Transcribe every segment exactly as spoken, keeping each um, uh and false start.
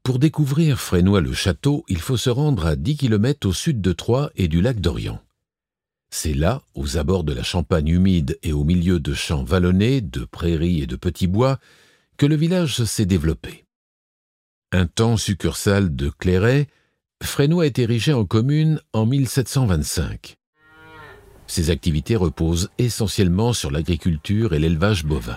Pour découvrir Fresnoy-le-Château, il faut se rendre à dix kilomètres au sud de Troyes et du lac d'Orient. C'est là, aux abords de la Champagne humide et au milieu de champs vallonnés, de prairies et de petits bois, que le village s'est développé. Un temps succursale de Clairet, Fresnoy est érigé en commune en mille sept cent vingt-cinq. Ses activités reposent essentiellement sur l'agriculture et l'élevage bovin.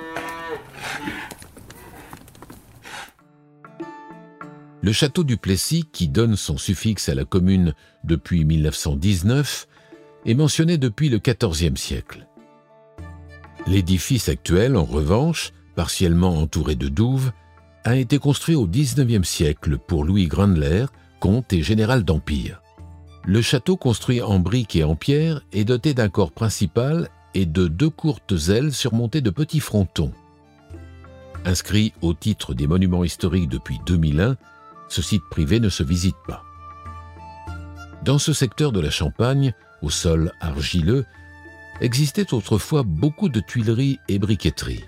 Le château du Plessis, qui donne son suffixe à la commune depuis mille neuf cent dix-neuf, est mentionné depuis le quatorzième siècle. L'édifice actuel, en revanche, partiellement entouré de douves, a été construit au dix-neuvième siècle pour Louis Grandler, comte et général d'Empire. Le château, construit en briques et en pierre, est doté d'un corps principal et de deux courtes ailes surmontées de petits frontons. Inscrit au titre des monuments historiques depuis deux mille un, ce site privé ne se visite pas. Dans ce secteur de la Champagne, au sol argileux, existait autrefois beaucoup de tuileries et briqueteries.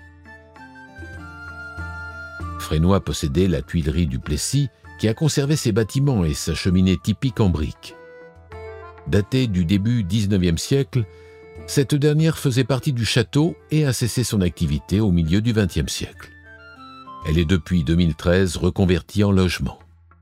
Fresnoy possédait la tuilerie du Plessis, qui a conservé ses bâtiments et sa cheminée typique en briques. Datée du début dix-neuvième siècle, cette dernière faisait partie du château et a cessé son activité au milieu du vingtième siècle. Elle est depuis deux mille treize reconvertie en logement.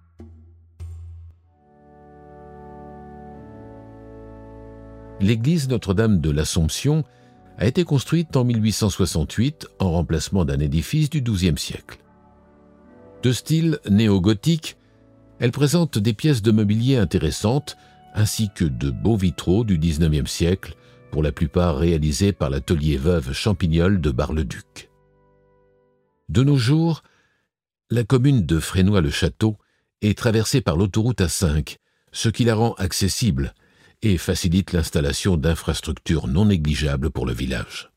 L'église Notre-Dame de l'Assomption a été construite en mille huit cent soixante-huit en remplacement d'un édifice du douzième siècle. De style néo-gothique, elle présente des pièces de mobilier intéressantes ainsi que de beaux vitraux du dix-neuvième siècle, pour la plupart réalisés par l'atelier Veuve Champignol de Bar-le-Duc. De nos jours, la commune de Fresnoy-le-Château est traversée par l'autoroute A cinq, ce qui la rend accessible et facilite l'installation d'infrastructures non négligeables pour le village.